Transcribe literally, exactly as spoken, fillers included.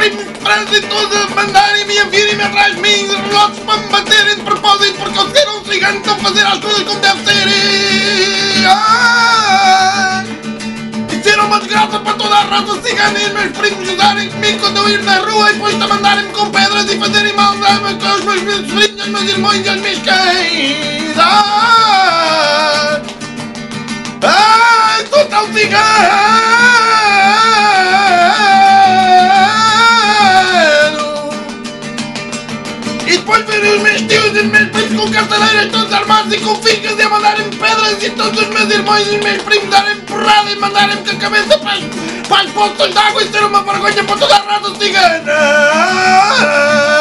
primos de trânsito a mandarem-me a virem-me atrás de mim, relotes para me baterem de propósito porque eu ser um cigano, estão a fazer as coisas como deve ser. E... Ah! Isso era uma desgraça para toda a raça cigana e os meus primos ajudarem comigo quando eu ir na rua e depois a mandarem-me com pedras e fazerem mal aos meus sobrinhos, aos meus irmãos e aos meus cães. Ah! Ah! Sou tão cigano! E depois verem os meus tios e os meus primos com carteiras todos armados e com ficas e a mandarem-me pedras e todos os meus irmãos e os meus primos darem-me porrada e mandarem-me com a cabeça para as, para as poças de água e ser uma vergonha para toda a raça cigana.